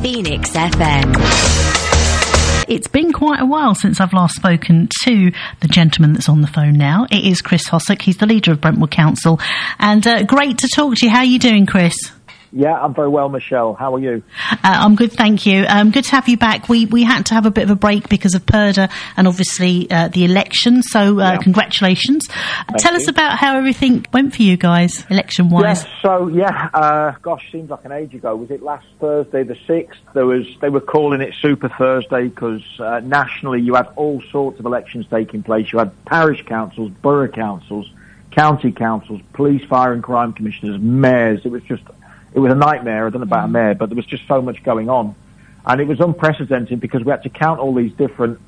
Phoenix FM. It's been quite a while since I've last spoken to the gentleman that's on the phone now. It is Chris Hossack. He's the leader of Brentwood Council. And great to talk to you. How are you doing, Chris? Yeah, I'm very well, Michelle. How are you? I'm good, thank you. Good to have you back. We had to have a bit of a break because of Purdah and obviously the election, so congratulations. Tell us about how everything went for you guys, election-wise. Seems like an age ago. Was it last Thursday, the 6th? They were calling it Super Thursday because nationally you had all sorts of elections taking place. You had parish councils, borough councils, county councils, police, fire and crime commissioners, mayors. It was a nightmare. I don't know about a mayor, but there was just so much going on. And it was unprecedented because we had to count all these different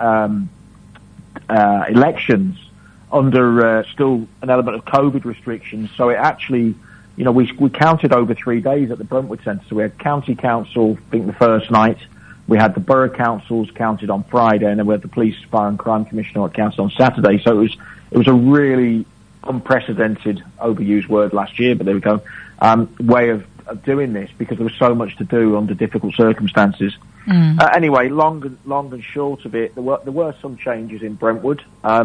elections under still an element of COVID restrictions. So it actually, we counted over 3 days at the Brentwood Centre. So we had county council, I think the first night. We had the borough councils counted on Friday, and then we had the police, fire and crime commissioner counted on Saturday. So it was a really unprecedented, overused word last year, but there we go, way of doing this because there was so much to do under difficult circumstances. Anyway, long and short of it, there were some changes in Brentwood.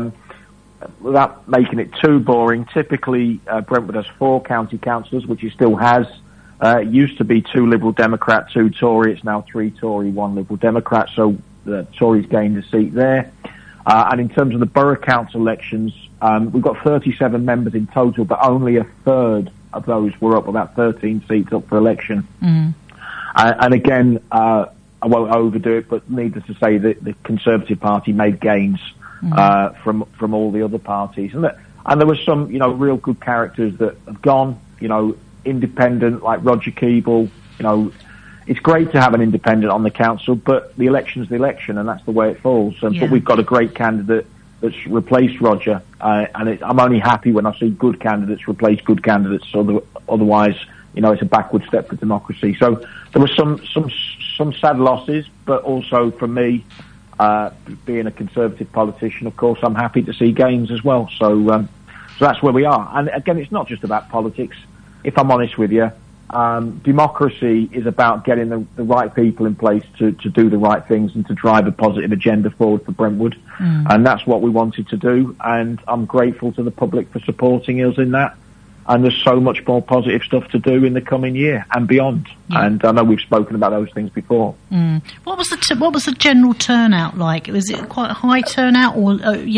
Without making it too boring, typically Brentwood has 4 county councillors, which it still has. It used to be 2 Liberal Democrat, 2 Tory. It's now 3 Tory, 1 Liberal Democrat. So the Tories gained a seat there. And in terms of the borough council elections, we've got 37 members in total, but only a third of those were up, about 13 seats up for election. And again, I won't overdo it, but needless to say that the Conservative Party made gains from all the other parties. And there were some, real good characters that have gone, independent, like Roger Keeble. It's great to have an independent on the council, but the election's the election, and that's the way it falls. But we've got a great candidate that's replaced Roger, and I'm only happy when I see good candidates replace good candidates. Otherwise, it's a backward step for democracy. So there were some sad losses, but also for me, being a Conservative politician, of course, I'm happy to see gains as well. So that's where we are. And again, it's not just about politics. If I'm honest with you, democracy is about getting the right people in place to do the right things and to drive a positive agenda forward for Brentwood. And that's what we wanted to do. And I'm grateful to the public for supporting us in that. And there's so much more positive stuff to do in the coming year and beyond. And I know we've spoken about those things before. What was the general turnout like? Was it quite a high turnout, or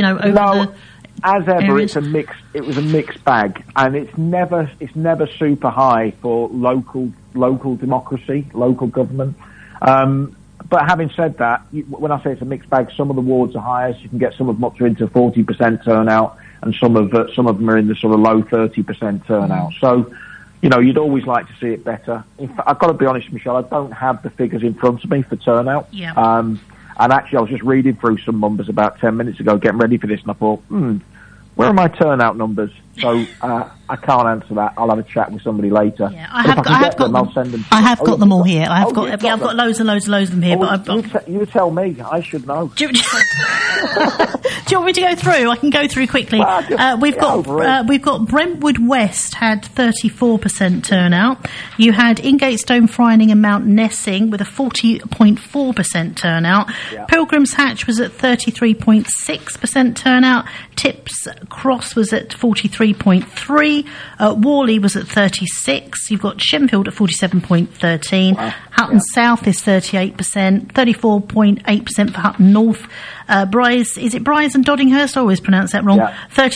As ever, it was a mixed bag, and it's never super high for local democracy, local government. But having said that, when I say it's a mixed bag, some of the wards are higher, so you can get some of them up to into 40% turnout, and some of them are in the sort of low 30% turnout. So, you'd always like to see it better. In fact, I've got to be honest, Michelle, I don't have the figures in front of me for turnout. And actually, I was just reading through some numbers about 10 minutes ago, getting ready for this, and I thought, where are my turnout numbers? So I can't answer that. I'll have a chat with somebody later. I have got them. I'll send them. I have got them all here. I've got loads and loads of them here. You tell me. I should know. Do you want me to go through? I can go through quickly. We've got Brentwood West had 34% turnout. You had Ingatestone, Fryning and Mount Nessing with a 40.4% turnout. Pilgrim's Hatch was at 33.6% turnout. Tips Cross was at 43.3. Worley was at 36. You've got Shenfield at 47.13. Hutton South is 38%. 34.8% for Hutton North. Is it Bryce and Doddinghurst? I always pronounce that wrong.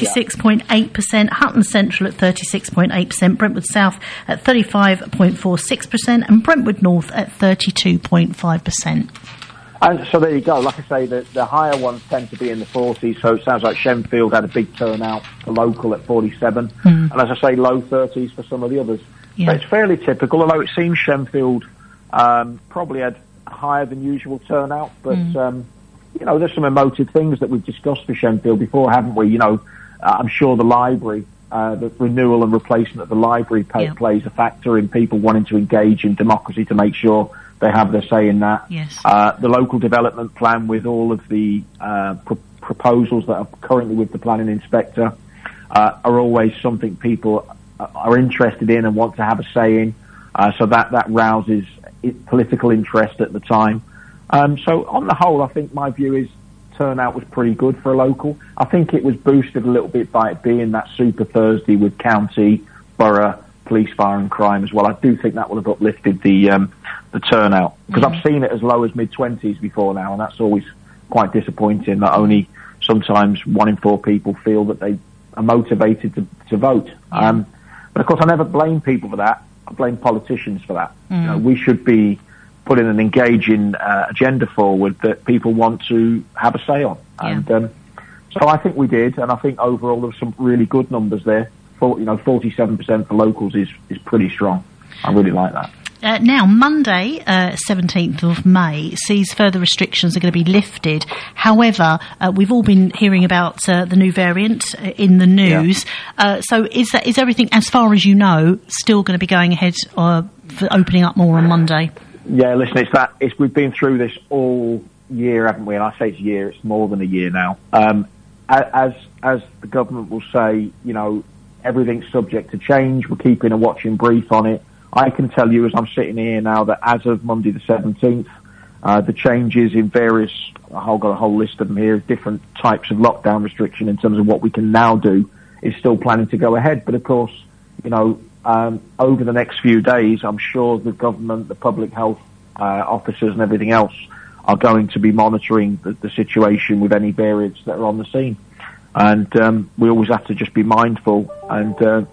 36.8%. Hutton Central at 36.8%. Brentwood South at 35.46%. And Brentwood North at 32.5%. And so there you go. Like I say, the higher ones tend to be in the 40s, so it sounds like Shenfield had a big turnout, the local at 47, and as I say, low 30s for some of the others. So it's fairly typical, although it seems Shenfield probably had a higher than usual turnout, but, there's some emotive things that we've discussed for Shenfield before, haven't we? I'm sure the library, the renewal and replacement of the library plays a factor in people wanting to engage in democracy to make sure they have their say in that. The local development plan with all of the proposals that are currently with the planning inspector are always something people are interested in and want to have a say in. So that rouses political interest at the time. So on the whole, I think my view is turnout was pretty good for a local. I think it was boosted a little bit by it being that Super Thursday with county, borough, police, fire and crime as well. I do think that would have uplifted the turnout, because I've seen it as low as mid-20s before now, and that's always quite disappointing that only sometimes 1 in 4 people feel that they are motivated to vote. But of course I never blame people for that. I blame politicians for that. You know, we should be putting an engaging agenda forward that people want to have a say on. And so I think we did, and I think overall there were some really good numbers there. 47% for locals is pretty strong. I really like that. Now, Monday, 17th of May, sees further restrictions are going to be lifted. However, we've all been hearing about the new variant in the news. So is everything, as far as you know, still going to be going ahead for opening up more on Monday? Yeah, listen, we've been through this all year, haven't we? And I say it's a year, it's more than a year now. As the government will say, everything's subject to change. We're keeping a watching brief on it. I can tell you, as I'm sitting here now, that as of Monday the 17th, the changes in various, I've got a whole list of them here, different types of lockdown restriction in terms of what we can now do, is still planning to go ahead. But of course, over the next few days, I'm sure the government, the public health officers and everything else are going to be monitoring the situation with any variants that are on the scene. And we always have to just be mindful, and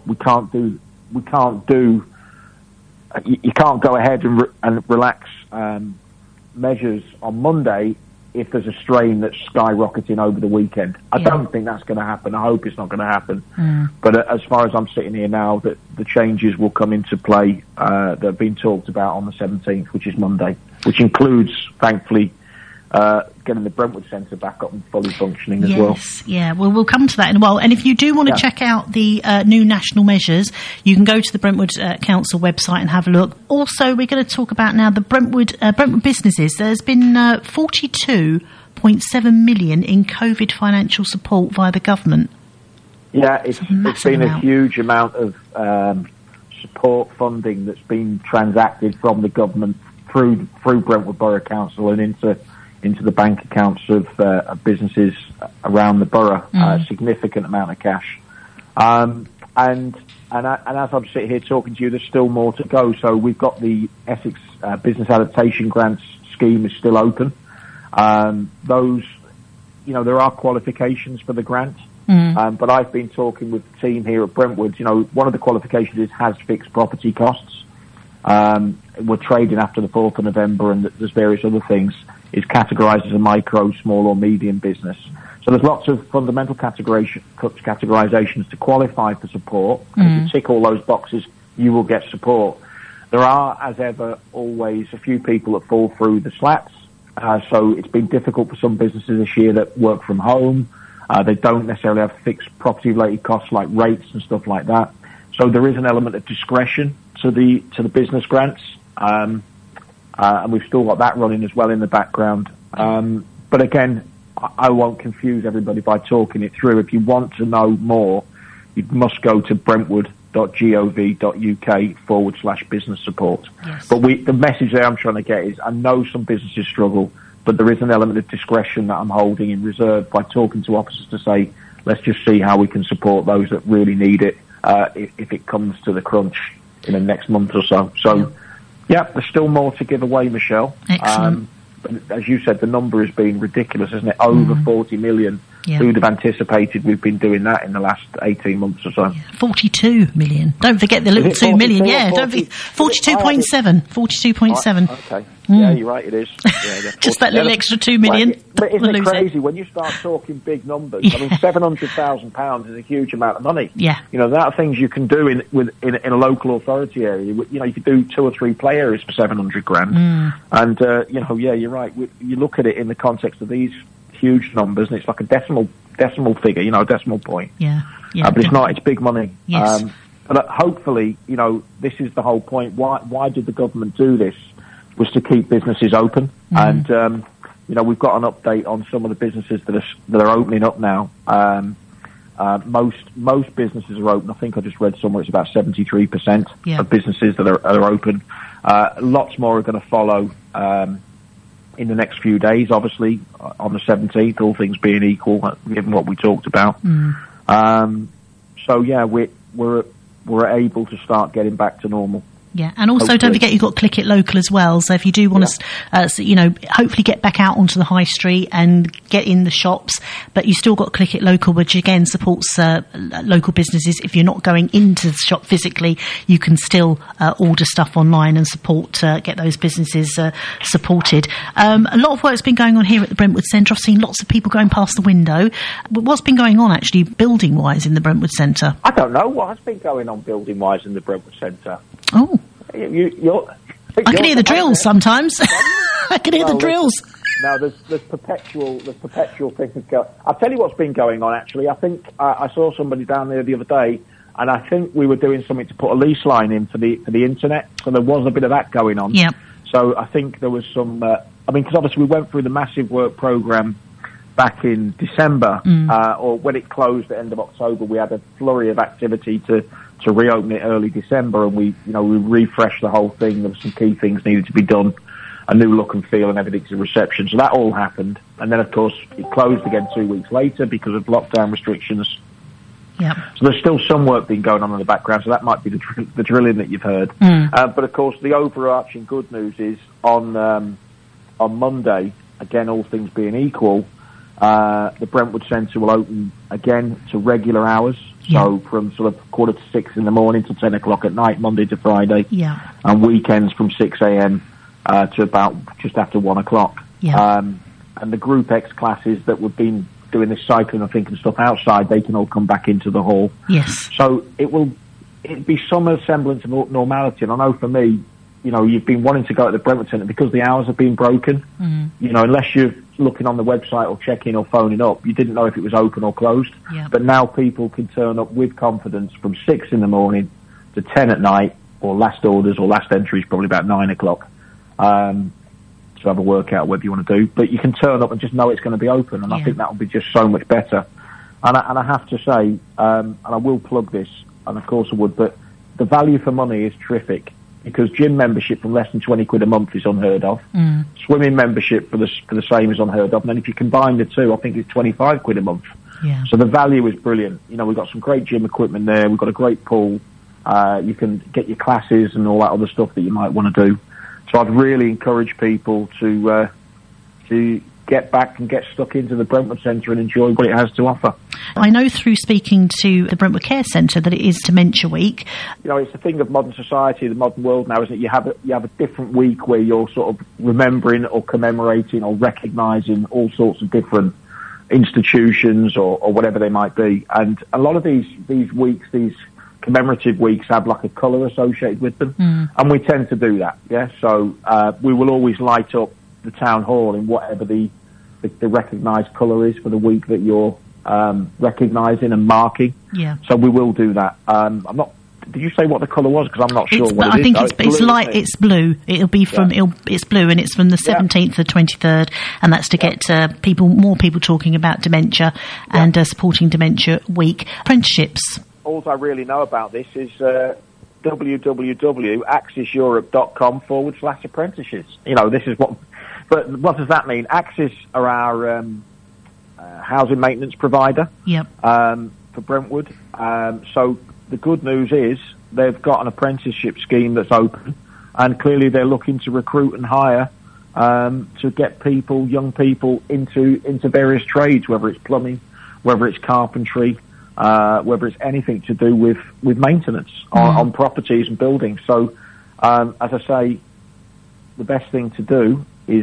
you can't go ahead and relax measures on Monday if there's a strain that's skyrocketing over the weekend. I don't think that's going to happen. I hope it's not going to happen. But as far as I'm sitting here now, that the changes will come into play that have been talked about on the 17th, which is Monday, which includes, thankfully, getting the Brentwood Centre back up and fully functioning as well. Yeah, well, we'll come to that in a while. And if you do want to check out the new national measures, you can go to the Brentwood Council website and have a look. Also, we're going to talk about now the Brentwood businesses. There's been 42.7 million in COVID financial support via the government. Yeah, it's been a huge amount of support funding that's been transacted from the government through Brentwood Borough Council and into the bank accounts of businesses around the borough. A significant amount of cash, and as I'm sitting here talking to you, there's still more to go. So we've got the Essex Business Adaptation Grants scheme is still open. Those, there are qualifications for the grant, but I've been talking with the team here at Brentwood. One of the qualifications has fixed property costs. We're trading after the 4th of November, and there's various other things. Is categorised as a micro, small or medium business. So there's lots of fundamental categorisations to qualify for support. And if you tick all those boxes, you will get support. There are, as ever, always a few people that fall through the slats. So it's been difficult for some businesses this year that work from home. They don't necessarily have fixed property-related costs like rates and stuff like that. So there is an element of discretion to the business grants. And we've still got that running as well in the background. But again, I won't confuse everybody by talking it through. If you want to know more, you must go to brentwood.gov.uk/business support. Yes. But the message there I'm trying to get is, I know some businesses struggle, but there is an element of discretion that I'm holding in reserve by talking to officers to say, let's just see how we can support those that really need it if it comes to the crunch in the next month or so. So, there's still more to give away, Michelle. Excellent. But as you said, the number has been ridiculous, isn't it? Over 40 million. Yeah. Who'd have anticipated we've been doing that in the last 18 months or so? 42 million. Don't forget the little 2 million. Yeah, 42.7. 42.7. Okay. Yeah, you're right, it is. Yeah, just that little extra 2 million. But isn't it crazy when you start talking big numbers? I mean, £700,000 is a huge amount of money. Yeah. There are things you can do in a local authority area. You could do 2 or 3 play areas for 700 grand. And, you're right. You look at it in the context of these huge numbers, and it's like a decimal figure, a decimal point. Yeah. But it's not. It's big money. Yes. But hopefully, this is the whole point. Why did the government do this? Was to keep businesses open, and we've got an update on some of the businesses that are opening up now. Most businesses are open. I think I just read somewhere it's about 73% of businesses that are open. Lots more are going to follow in the next few days, obviously, on the 17th, all things being equal, given what we talked about. So, yeah, we're able to start getting back to normal. Yeah, and also hopefully. Don't forget you've got Click It Local as well. So if you do want to, hopefully get back out onto the high street and get in the shops, but you still got Click It Local, which again supports local businesses. If you're not going into the shop physically, you can still order stuff online and get those businesses supported. A lot of work's been going on here at the Brentwood Centre. I've seen lots of people going past the window. What's been going on actually building-wise in the Brentwood Centre? I don't know what has been going on building-wise in the Brentwood Centre. Oh. I can hear the drills sometimes. I can hear the drills. Now, there's perpetual things going. I'll tell you what's been going on, actually. I think I saw somebody down there the other day, and I think we were doing something to put a lease line in for the internet, so there was a bit of that going on. Yeah. So I think there was some... because obviously we went through the massive work programme back in December, or when it closed at the end of October, we had a flurry of activity to reopen it early December, and we refreshed the whole thing. There were some key things needed to be done, a new look and feel and everything to reception. So that all happened. And then, of course, it closed again 2 weeks later because of lockdown restrictions. Yeah. So there's still some work being going on in the background, so that might be the drilling that you've heard. But, of course, the overarching good news is on Monday, again, all things being equal, the Brentwood Centre will open again to regular hours. So from sort of 5:45 in the morning till 10 o'clock at night, Monday to Friday. Yeah. And weekends from 6 a.m. To about just after 1 o'clock. Yeah. And the Group X classes that we've been doing this cycling and thinking stuff outside, they can all come back into the hall. Yes. So it'd be some semblance of normality. And I know for me, you've been wanting to go to the Brentwood Centre because the hours have been broken. Unless you're looking on the website or checking or phoning up, you didn't know if it was open or closed. Yeah. But now people can turn up with confidence from 6 in the morning to 10 at night, or last orders or last entries probably about 9 o'clock. To have a workout whether you want to do. But you can turn up and just know it's going to be open, and I think that will be just so much better. And I have to say, and I will plug this, and of course I would, but the value for money is terrific. Because gym membership from less than 20 quid a month is unheard of. Swimming membership for the same is unheard of. And then if you combine the two, I think it's 25 quid a month. Yeah. So the value is brilliant. We've got some great gym equipment there. We've got a great pool. You can get your classes and all that other stuff that you might want to do. So I'd really encourage people to get back and get stuck into the Brentwood Centre and enjoy what it has to offer. I know through speaking to the Brentwood Care Centre that it is Dementia Week. It's a thing of modern society, the modern world now, isn't it? You have a different week where you're sort of remembering or commemorating or recognising all sorts of different institutions or whatever they might be. And a lot of these weeks, these commemorative weeks, have like a colour associated with them. And we tend to do that, yeah? So we will always light up the town hall in whatever the recognised colour is for the week that you're recognising and marking. Yeah. So we will do that. Did you say what the colour was? Because I'm not sure what it is. I think it's light. It's blue. It'll be from. It's blue, and it's from the 17th to the 23rd, and that's to get more people talking about dementia and supporting Dementia Week. Apprenticeships. All I really know about this is www.axiseurope.com/apprenticeships. This is what. But what does that mean? Axis are our housing maintenance provider. Yep. For Brentwood. So the good news is they've got an apprenticeship scheme that's open, and clearly they're looking to recruit and hire to get young people into various trades, whether it's plumbing, whether it's carpentry, whether it's anything to do with maintenance on properties and buildings. So, as I say, the best thing to do is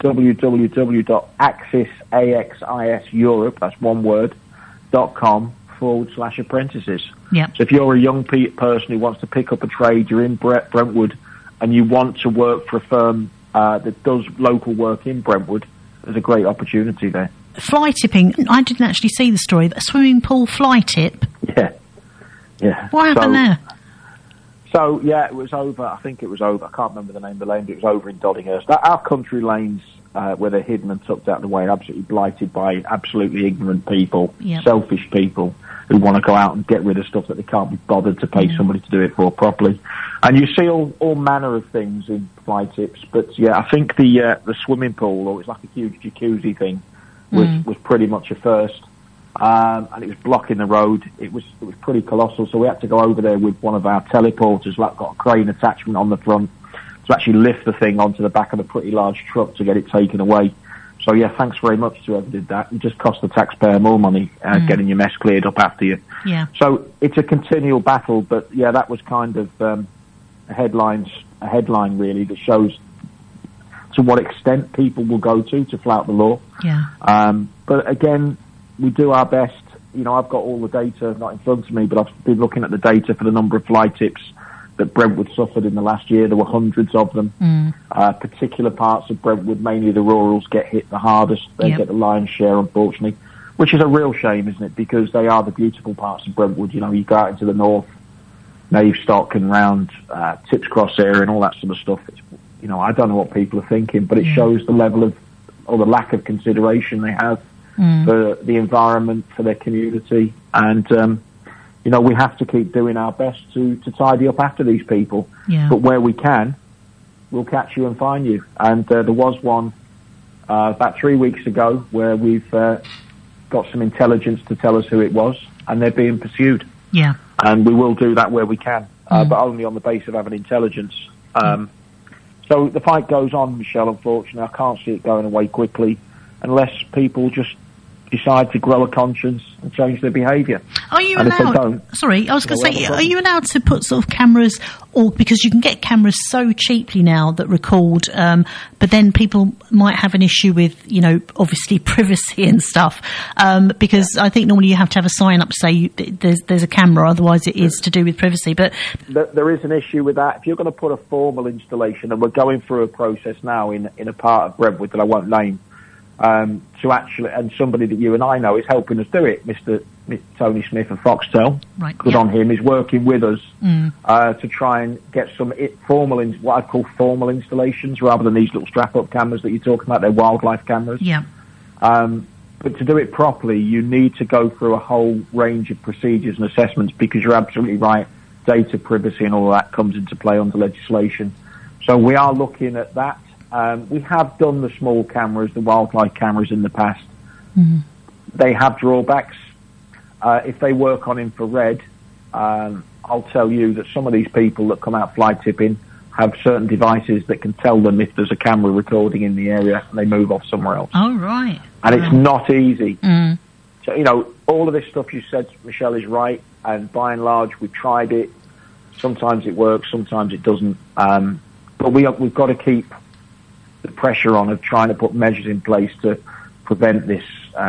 www.axiseurope, that's one word, .com/apprentices. Yep. So if you're a young person who wants to pick up a trade, you're in Brentwood, and you want to work for a firm that does local work in Brentwood, there's a great opportunity there. Fly tipping, I didn't actually see the story, but a swimming pool fly tip. Yeah. What happened there? So, yeah, it was over. I think it was over. I can't remember the name of the lane, but it was over in Doddinghurst. Our country lanes, where they're hidden and tucked out of the way, are absolutely blighted by absolutely ignorant people, selfish people who want to go out and get rid of stuff that they can't be bothered to pay somebody to do it for properly. And you see all manner of things in fly tips. But, yeah, I think the swimming pool, or it's like a huge jacuzzi thing, was pretty much a first. And it was blocking the road. It was pretty colossal. So we had to go over there with one of our teleporters, like got a crane attachment on the front, to actually lift the thing onto the back of a pretty large truck to get it taken away. So, yeah, thanks very much to whoever did that. It just cost the taxpayer more money getting your mess cleared up after you. Yeah. So it's a continual battle, but, yeah, that was kind of a headline, really, that shows to what extent people will go to flout the law. Yeah. But, again, we do our best. You know, I've got all the data, not in front of me, but I've been looking at the data for the number of fly tips that Brentwood suffered in the last year. There were hundreds of them. Particular parts of Brentwood, mainly the rurals, get hit the hardest. They get the lion's share, unfortunately, which is a real shame, isn't it? Because they are the beautiful parts of Brentwood. You know, you go out into the north, Navestock and round Tips Cross area and all that sort of stuff. It's, you know, I don't know what people are thinking, but it shows the level of, or the lack of consideration they have for the environment, for their community. And, you know, we have to keep doing our best to tidy up after these people. Yeah. But where we can, we'll catch you and find you. And there was one about 3 weeks ago where we've got some intelligence to tell us who it was, and they're being pursued. Yeah. And we will do that where we can, but only on the basis of having intelligence. So the fight goes on, Michelle, unfortunately. I can't see it going away quickly unless people just decide to grow a conscience and change their behaviour. Are you allowed? Sorry, I was going to say, are you allowed to put sort of cameras, or because you can get cameras so cheaply now that record, but then people might have an issue with, you know, obviously privacy and stuff, because I think normally you have to have a sign up to say there's a camera, otherwise it is to do with privacy. But there is an issue with that. If you're going to put a formal installation, and we're going through a process now in a part of Brentwood that I won't name, to actually, and somebody that you and I know is helping us do it, Mr. Tony Smith of Foxtel. Right. Good on him. He's working with us to try and get some what I'd call formal installations, rather than these little strap-up cameras that you're talking about. They're wildlife cameras. Yeah. But to do it properly, you need to go through a whole range of procedures and assessments, because you're absolutely right. Data privacy and all of that comes into play under legislation. So we are looking at that. We have done the small cameras, the wildlife cameras in the past. They have drawbacks. If they work on infrared, I'll tell you that some of these people that come out fly tipping have certain devices that can tell them if there's a camera recording in the area, and they move off somewhere else. Oh, right. And it's not easy. So, you know, all of this stuff you said, Michelle, is right. And by and large, we've tried it. Sometimes it works, sometimes it doesn't. But we've got to keep the pressure on of trying to put measures in place to prevent this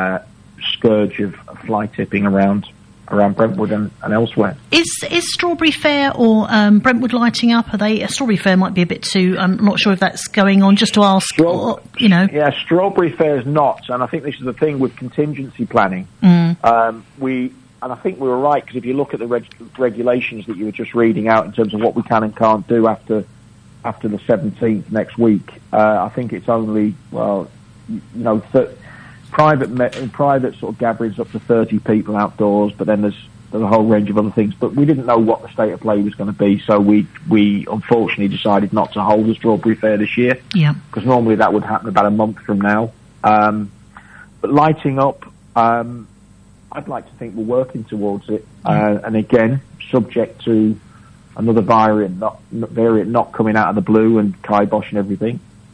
scourge of fly tipping around Brentwood and elsewhere. Is Strawberry Fair or Brentwood lighting up? Strawberry Fair might be a bit too. I'm not sure if that's going on. Just to ask, you know. Yeah, Strawberry Fair is not, and I think this is the thing with contingency planning. And I think we were right, because if you look at the regulations that you were just reading out in terms of what we can and can't do after the 17th next week, I think it's only, well, you know, private sort of gatherings up to 30 people outdoors, but then there's a whole range of other things. But we didn't know what the state of play was going to be, so we unfortunately decided not to hold the Strawberry Fair this year. Yeah. Because normally that would happen about a month from now. But lighting up, I'd like to think we're working towards it. And again, subject to another variant not coming out of the blue and kibosh and everything.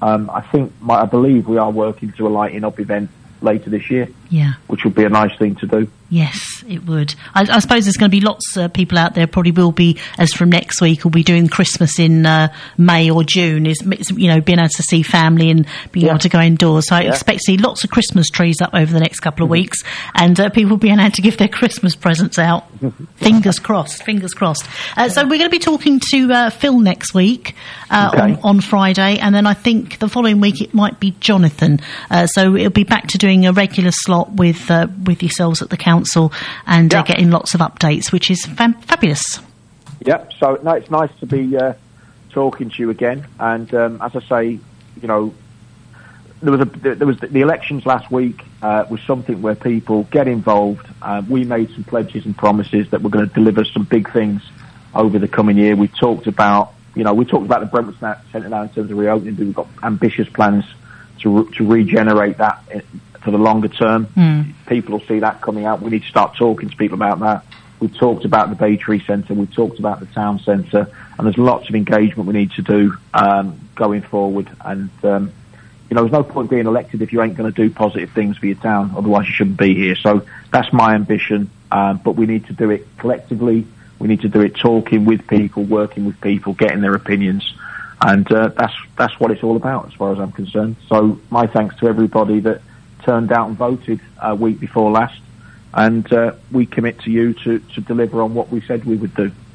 I believe we are working to a lighting up event later this year. Yeah. Which would be a nice thing to do. Yes, it would. I suppose there's going to be lots of people out there, probably will be, as from next week, will be doing Christmas in May or June, you know, being able to see family and being able to go indoors. So I expect to see lots of Christmas trees up over the next couple of weeks, and people being able to give their Christmas presents out. Fingers crossed, fingers crossed. So we're going to be talking to Phil next week on Friday, and then I think the following week it might be Jonathan. So it'll be back to doing a regular slot with yourselves at the council and getting lots of updates, which is fabulous. Yep. So no, it's nice to be talking to you again. And as I say, you know, there was the elections last week was something where people get involved. We made some pledges and promises that we're going to deliver some big things over the coming year. We talked about the Brentwood Centre now in terms of reopening. We've got ambitious plans to regenerate that for the longer term. People will see that coming out. We need to start talking to people about that. We've talked about the Bay Tree Centre. We've talked about the town centre, and there's lots of engagement we need to do going forward. And you know, there's no point being elected if you ain't going to do positive things for your town. Otherwise, you shouldn't be here. So that's my ambition. But we need to do it collectively. We need to do it talking with people, working with people, getting their opinions. And that's what it's all about as far as I'm concerned. So my thanks to everybody that turned out and voted a week before last. And we commit to you to deliver on what we said we would do.